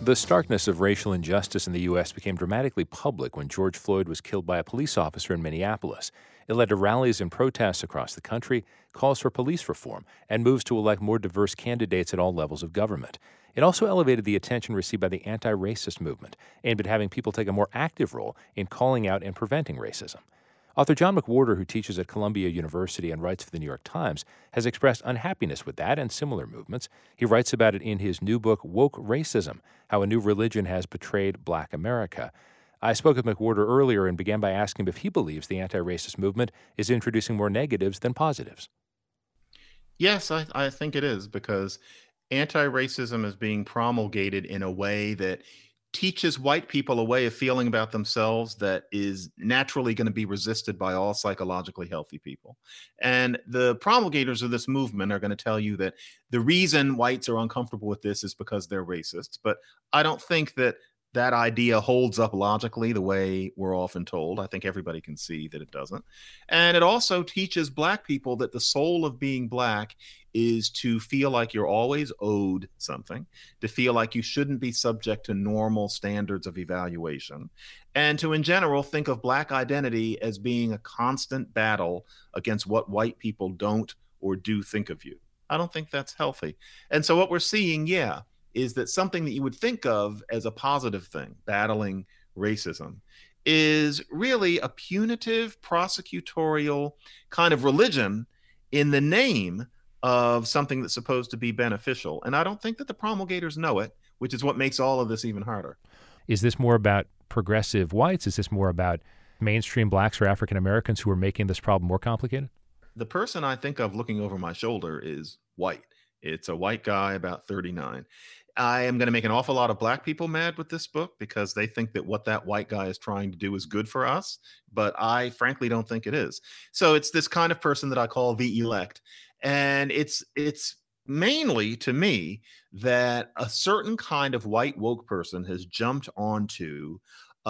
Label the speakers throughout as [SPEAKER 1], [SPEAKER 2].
[SPEAKER 1] The starkness of racial injustice in the U.S. became dramatically public when George Floyd was killed by a police officer in Minneapolis. It led to rallies and protests across the country, calls for police reform, and moves to elect more diverse candidates at all levels of government. It also elevated the attention received by the anti-racist movement, aimed at having people take a more active role in calling out and preventing racism. Author John McWhorter, who teaches at Columbia University and writes for the New York Times, has expressed unhappiness with that and similar movements. He writes about it in his new book, Woke Racism: How a New Religion Has Betrayed Black America. I spoke with McWhorter earlier and began by asking him if he believes the anti-racist movement is introducing more negatives than positives.
[SPEAKER 2] Yes, I think it is because anti-racism is being promulgated in a way that teaches white people a way of feeling about themselves that is naturally going to be resisted by all psychologically healthy people. And the promulgators of this movement are going to tell you that the reason whites are uncomfortable with this is because they're racists. But I don't think that that idea holds up logically the way we're often told. I think everybody can see that it doesn't. And it also teaches black people that the soul of being black is to feel like you're always owed something, to feel like you shouldn't be subject to normal standards of evaluation, and to, in general, think of black identity as being a constant battle against what white people don't or do think of you. I don't think that's healthy. And so what we're seeing, yeah, is that something that you would think of as a positive thing, battling racism, is really a punitive prosecutorial kind of religion in the name of something that's supposed to be beneficial. And I don't think that the promulgators know it, which is what makes all of this even harder.
[SPEAKER 1] Is this more about progressive whites? Is this more about mainstream blacks or African Americans who are making this problem more complicated?
[SPEAKER 2] The person I think of looking over my shoulder is white. It's a white guy about 39. I am going to make an awful lot of black people mad with this book because they think that what that white guy is trying to do is good for us. But I frankly don't think it is. So it's this kind of person that I call the elect. And it's mainly to me that a certain kind of white woke person has jumped onto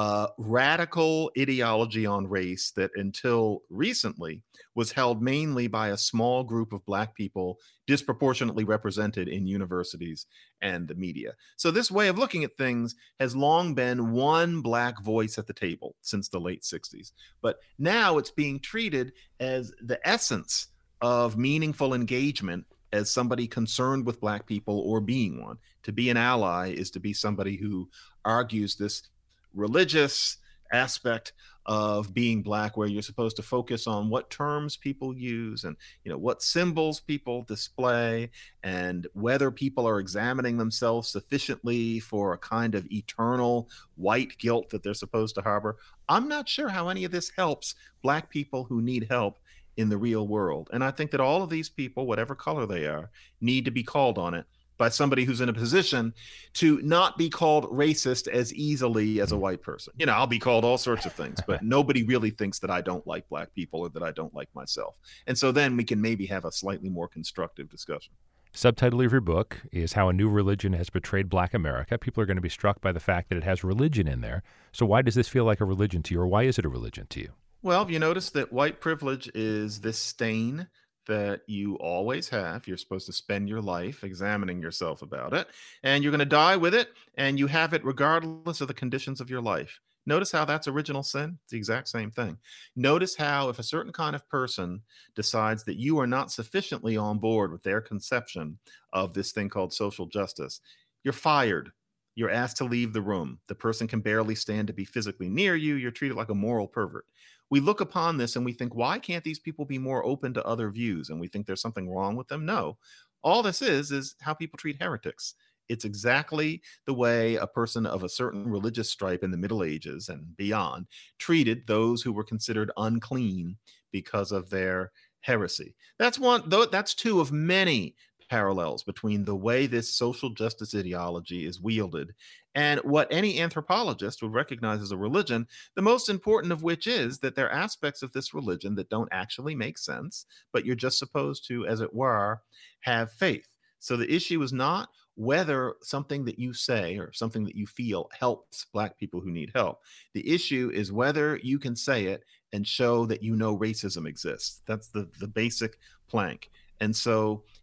[SPEAKER 2] radical ideology on race that until recently was held mainly by a small group of black people disproportionately represented in universities and the media. So this way of looking at things has long been one black voice at the table since the late 60s. But now it's being treated as the essence of meaningful engagement as somebody concerned with black people or being one. To be an ally is to be somebody who argues this religious aspect of being black, where you're supposed to focus on what terms people use and what symbols people display and whether people are examining themselves sufficiently for a kind of eternal white guilt that they're supposed to harbor. I'm not sure how any of this helps black people who need help in the real world. And I think that all of these people, whatever color they are, need to be called on it by somebody who's in a position to not be called racist as easily as a white person. I'll be called all sorts of things, but nobody really thinks that I don't like black people or that I don't like myself. And so then we can maybe have a slightly more constructive discussion.
[SPEAKER 1] Subtitle of your book is How a New Religion Has Betrayed Black America. People are going to be struck by the fact that it has religion in there. So why does this feel like a religion to you, or why is it a religion to you?
[SPEAKER 2] Well, you notice that white privilege is this stain that you always have. You're supposed to spend your life examining yourself about it, and you're going to die with it, and you have it regardless of the conditions of your life. Notice how that's original sin? It's the exact same thing. Notice how if a certain kind of person decides that you are not sufficiently on board with their conception of this thing called social justice, you're fired. You're asked to leave the room. The person can barely stand to be physically near you. You're treated like a moral pervert. We look upon this and we think, why can't these people be more open to other views? And we think there's something wrong with them. No, all this is how people treat heretics. It's exactly the way a person of a certain religious stripe in the Middle Ages and beyond treated those who were considered unclean because of their heresy. That's one, though, that's two of many parallels between the way this social justice ideology is wielded and what any anthropologist would recognize as a religion, the most important of which is that there are aspects of this religion that don't actually make sense, but you're just supposed to, as it were, have faith. So the issue is not whether something that you say or something that you feel helps black people who need help. The issue is whether you can say it and show that racism exists. That's the basic plank. And so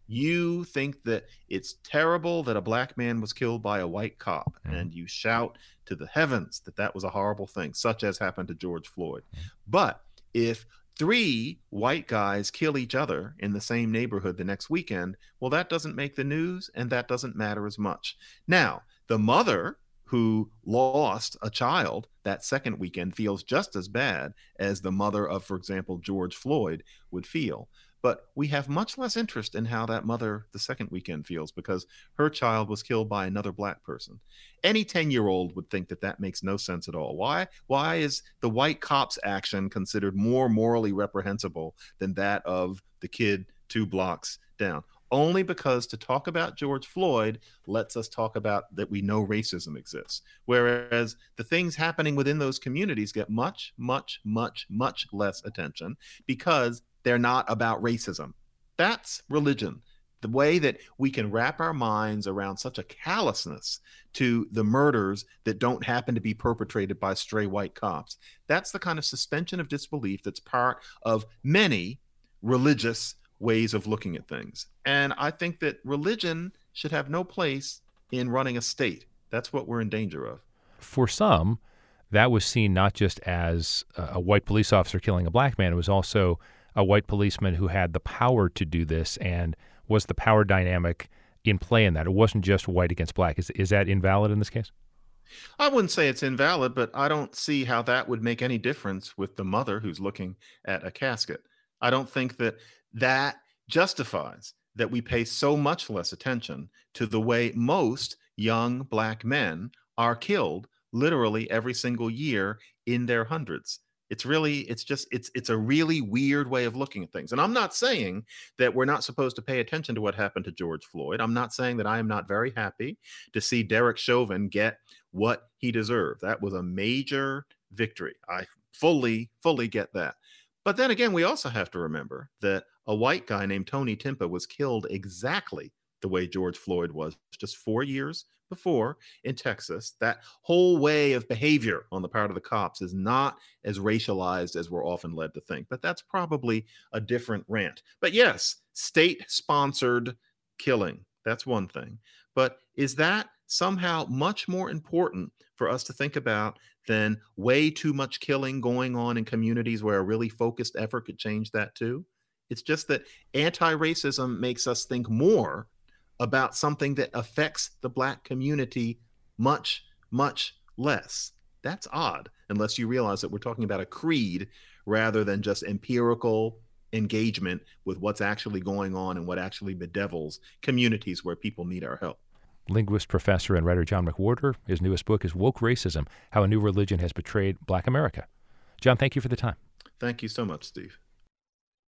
[SPEAKER 2] You think that it's terrible that a black man was killed by a white cop, and you shout to the heavens that that was a horrible thing, such as happened to George Floyd. But if three white guys kill each other in the same neighborhood the next weekend, well, that doesn't make the news, and that doesn't matter as much. Now, the mother who lost a child that second weekend feels just as bad as the mother of, for example, George Floyd would feel. But we have much less interest in how that mother the second weekend feels because her child was killed by another black person. Any 10-year-old would think that that makes no sense at all. Why is the white cop's action considered more morally reprehensible than that of the kid 2 blocks down? Only because to talk about George Floyd lets us talk about that we know racism exists. Whereas the things happening within those communities get much, much, much, much less attention because they're not about racism. That's religion. The way that we can wrap our minds around such a callousness to the murders that don't happen to be perpetrated by stray white cops. That's the kind of suspension of disbelief that's part of many religious ways of looking at things. And I think that religion should have no place in running a state. That's what we're in danger of.
[SPEAKER 1] For some, that was seen not just as a white police officer killing a black man, it was also a white policeman who had the power to do this, and was the power dynamic in play in that? It wasn't just white against black. Is that invalid in this case?
[SPEAKER 2] I wouldn't say it's invalid, but I don't see how that would make any difference with the mother who's looking at a casket. I don't think that that justifies that we pay so much less attention to the way most young black men are killed literally every single year in their hundreds. It's a really weird way of looking at things. And I'm not saying that we're not supposed to pay attention to what happened to George Floyd. I'm not saying that I am not very happy to see Derek Chauvin get what he deserved. That was a major victory. I fully get that. But then again, we also have to remember that a white guy named Tony Timpa was killed exactly the way George Floyd was just 4 years before in Texas. That whole way of behavior on the part of the cops is not as racialized as we're often led to think. But that's probably a different rant. But yes, state-sponsored killing, that's one thing. But is that somehow much more important for us to think about than way too much killing going on in communities where a really focused effort could change that too? It's just that anti-racism makes us think more about something that affects the black community much, much less. That's odd, unless you realize that we're talking about a creed rather than just empirical engagement with what's actually going on and what actually bedevils communities where people need our help.
[SPEAKER 1] Linguist, professor, and writer John McWhorter. His newest book is Woke Racism: How a New Religion Has Betrayed Black America. John, thank you for the time.
[SPEAKER 2] Thank you so much, Steve.